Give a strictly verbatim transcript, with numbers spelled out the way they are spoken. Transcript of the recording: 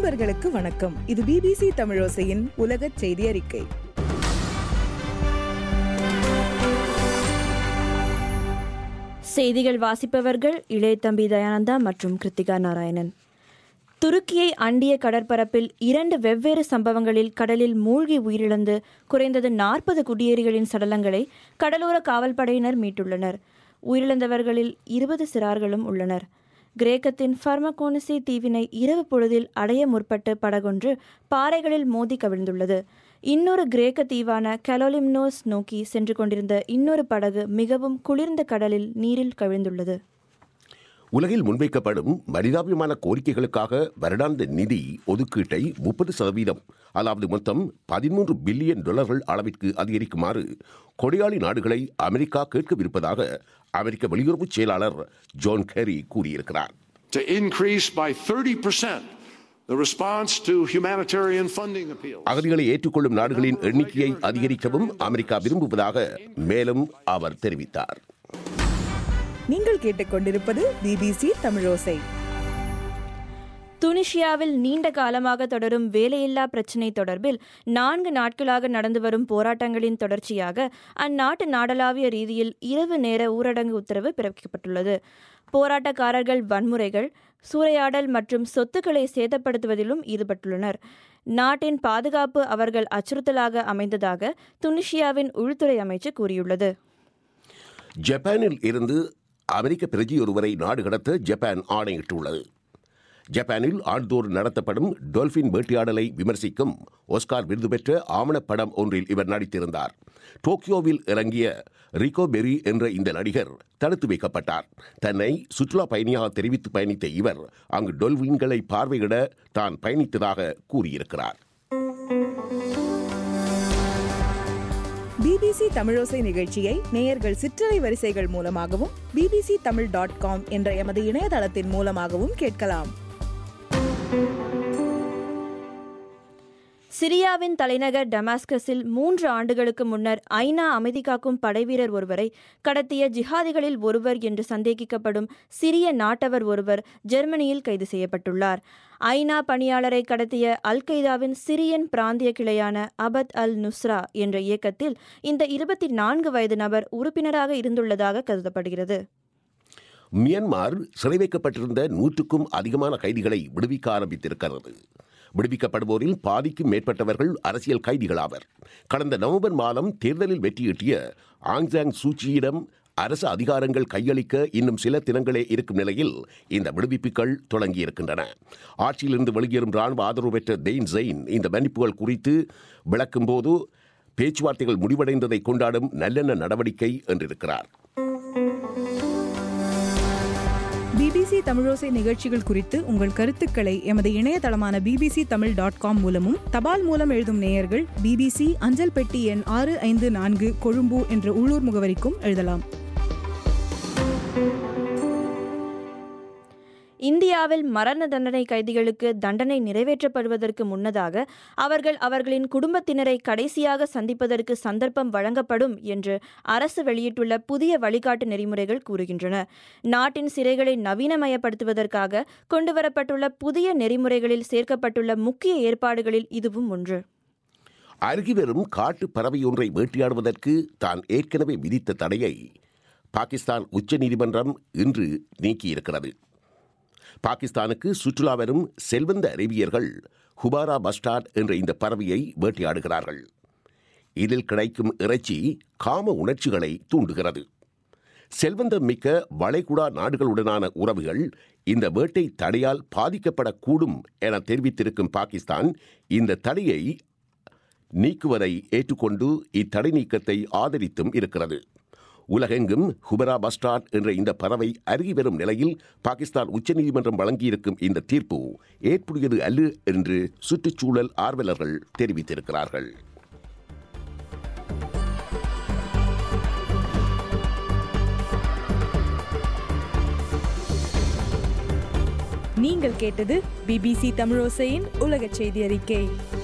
நண்பர்களுக்கு வணக்கம். இது பிபிசி தமிழோசையின் உலக செய்தி அறிக்கை. செய்திகள் வாசிப்பவர்கள் இளையதம்பி தயானந்தா மற்றும் கிருத்திகா நாராயணன். துருக்கியை அண்டிய கடற்பரப்பில் இரண்டு வெவ்வேறு சம்பவங்களில் கடலில் மூழ்கி உயிரிழந்து குறைந்தது நாற்பது குடியேறிகளின் சடலங்களை கடலோர காவல்படையினர் மீட்டுள்ளனர். உயிரிழந்தவர்களில் இருபது சிறார்களும் உள்ளனர். கிரேக்கத்தின் ஃபர்மகோனிசி தீவினை இரவு பொழுதில் அடைய முற்பட்டு படகொன்று பாறைகளில் மோதி கவிழ்ந்துள்ளது. இன்னொரு கிரேக்க தீவான கலோலிம்னோஸ் நோக்கி சென்று கொண்டிருந்த இன்னொரு படகு மிகவும் குளிர்ந்த கடலில் நீரில் கவிழ்ந்துள்ளது. உலகில் முன்வைக்கப்படும் மனிதாபிமான கோரிக்கைகளுக்காக வருடாந்த நிதி ஒதுக்கீட்டை முப்பது சதவீதம் அதாவது மொத்தம் பதிமூன்று பில்லியன் டாலர்கள் அளவிற்கு அதிகரிக்குமாறு கொடையாளி நாடுகளை அமெரிக்கா கேட்கவிருப்பதாக அமெரிக்க வெளியுறவு செயலாளர் ஜான் கெரி கூறியிருக்கிறார். To increase by thirty percent the response to humanitarian funding appeals. அகதிகளை ஏற்றுக்கொள்ளும் நாடுகளின் எண்ணிக்கையை அதிகரிக்கவும் அமெரிக்கா விரும்புவதாக மேலும் அவர் தெரிவித்தார். நீங்கள் கேட்டுக்கொண்டிருப்பது பிபிசி தமிழோசை. துனிஷியாவில் நீண்ட காலமாக தொடரும் வேலையில்லா பிரச்சினை தொடர்பில் நான்கு நாட்களாக நடந்து வரும் போராட்டங்களின் தொடர்ச்சியாக அந்நாட்டு நாடளாவிய ரீதியில் இரவு நேர ஊரடங்கு உத்தரவு பிறப்பிக்கப்பட்டுள்ளது. போராட்டக்காரர்கள் வன்முறைகள், சூறையாடல் மற்றும் சொத்துக்களை சேதப்படுத்துவதிலும் ஈடுபட்டுள்ளனர். நாட்டின் பாதுகாப்பு அவர்கள் அச்சுறுத்தலாக அமைந்ததாக துனிஷியாவின் உள்துறை அமைச்சு கூறியுள்ளது. ஜப்பானில் இருந்து அமெரிக்க பிரஜை ஒருவரை நாடு கடத்த ஜப்பான் ஆணையிட்டுள்ளது. ஜப்பானில் ஆண்டுதோறும் நடத்தப்படும் டால்பின் வேட்டையாடலை விமர்சிக்கும் ஒஸ்கார் விருது பெற்ற ஆவணப்படம் ஒன்றில் இவர் நடித்திருந்தார். டோக்கியோவில் இறங்கிய ரிகோ பெரி என்ற இந்த நடிகர் தடுத்து வைக்கப்பட்டார். தன்னை சுற்றுலா பயணியாக தெரிவித்து பயணித்த இவர் அங்கு டால்பின்களை பார்வையிட தான் பயணித்ததாக கூறியிருக்கிறார். பிபிசி தமிழோசை நிகழ்ச்சியை நேயர்கள் சிற்றலை வரிசைகள் மூலமாகவும் பிபிசி தமிழ் டாட் காம் என்ற எமது இணையதளத்தின் மூலமாகவும் கேட்கலாம். சிரியாவின் தலைநகர் டமாஸ்கஸில் மூன்று ஆண்டுகளுக்கு முன்னர் ஐநா அமைதி காக்கும் படைவீரர் ஒருவரை கடத்திய ஜிஹாதிகளில் ஒருவர் என்று சந்தேகிக்கப்படும் சிரிய நாட்டவர் ஒருவர் ஜெர்மனியில் கைது செய்யப்பட்டுள்ளார். ஐநா பணியாளரை கடத்திய அல் கைதாவின் சிரியன் பிராந்திய கிளையான அபத் அல் நுஸ்ரா என்ற இயக்கத்தில் இந்த இருபத்தி நான்கு வயது நபர் உறுப்பினராக இருந்துள்ளதாக கருதப்படுகிறது. மியான்மர் சிறை வைக்கப்பட்டிருந்த நூற்றுக்கும் அதிகமான கைதிகளை விடுவிக்க ஆரம்பித்திருக்கிறது. விடுவிக்கப்படுவோரில் பாதிக்கும் மேற்பட்டவர்கள் அரசியல் கைதிகளாவர். கடந்த நவம்பர் மாதம் தேர்தலில் வெற்றியீட்டிய ஆங் சாங் சூச்சியிடம் அரசு அதிகாரங்கள் கையளிக்க இன்னும் சில தினங்களே இருக்கும் நிலையில் இந்த விடுவிப்புகள் தொடங்கியிருக்கின்றன. ஆட்சியிலிருந்து வெளியேறும் ராணுவ ஆதரவு பெற்ற தெயின் ஜெயின் இந்த மன்னிப்புகள் குறித்து விளக்கும் போது பேச்சுவார்த்தைகள் முடிவடைந்ததை கொண்டாடும் நல்லெண்ண நடவடிக்கை என்றிருக்கிறார். பிபிசி தமிழோசை நிகழ்ச்சிகள் குறித்து உங்கள் கருத்துக்களை எமது இணையதளமான பிபிசி தமிழ் டாட் காம் மூலமும் தபால் மூலம் எழுதும் நேயர்கள் பிபிசி அஞ்சல் பெட்டி எண் ஆறு ஐந்து நான்கு கொழும்பு என்ற உள்ளூர் முகவரிக்கும் எழுதலாம். இந்தியாவில் மரண தண்டனை கைதிகளுக்கு தண்டனை நிறைவேற்றப்படுவதற்கு முன்னதாக அவர்கள் அவர்களின் குடும்பத்தினரை கடைசியாக சந்திப்பதற்கு சந்தர்ப்பம் வழங்கப்படும் என்று அரசு வெளியிட்டுள்ள புதிய வழிகாட்டு நெறிமுறைகள் கூறுகின்றன. நாட்டின் சிறைகளை நவீனமயப்படுத்துவதற்காக கொண்டுவரப்பட்டுள்ள புதிய நெறிமுறைகளில் சேர்க்கப்பட்டுள்ள முக்கிய ஏற்பாடுகளில் இதுவும் ஒன்று. அருகிவரும் காட்டு பறவை ஒன்றை வேட்டையாடுவதற்கு தான் ஏற்கனவே விதித்த தடையை பாகிஸ்தான் உச்சநீதிமன்றம் இன்று நீக்கியிருக்கிறது. பாகிஸ்தானுக்கு சுற்றுலா வரும் செல்வந்த அரேபியர்கள் ஹுபாரா பஸ்டார்ட் என்ற இந்த பறவையை வேட்டையாடுகிறார்கள். இதில் கிடைக்கும் இறைச்சி காம உணர்ச்சிகளை தூண்டுகிறது. செல்வந்தம் மிக்க வளைகுடா நாடுகளுடனான உறவுகள் இந்த வேட்டை தடையால் பாதிக்கப்படக்கூடும் என தெரிவித்திருக்கும் பாகிஸ்தான் இந்த தடையை நீக்குவதை ஏற்றுக்கொண்டு இத்தடை நீக்கத்தை ஆதரித்தும் இருக்கிறது. உலகெங்கும் ஹுபரா பஸ்டார்ட் என்ற இந்த பறவை அருகி வரும் நிலையில் பாகிஸ்தான் உச்சநீதிமன்றம் வழங்கியிருக்கும் இந்த தீர்ப்பு ஏற்புடையது அல்ல என்று சுற்றுச்சூழல் ஆர்வலர்கள் தெரிவித்திருக்கிறார்கள். நீங்கள் கேட்டது பிபிசி தமிழோசையின் உலக செய்தி அறிக்கை.